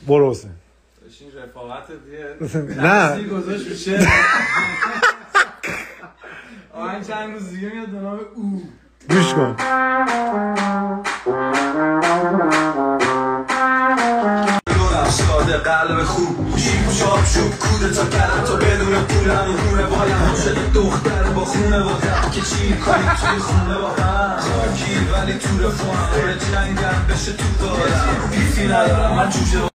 برو حسین. این رفاقت دیگه نه گذاشت بشه. آهنگ چند روز دیگه میاد به نام او. گوش کن. قلب خوب جیب چاپ شد کوده تا کلم تا بدون پولم و خونه بایم شده دختر با خونه با هم که چی کنی توی خونه با هم خاکی ولی تو رفاهم جنگم بشه تو دارم بیفی ندارم من جوجه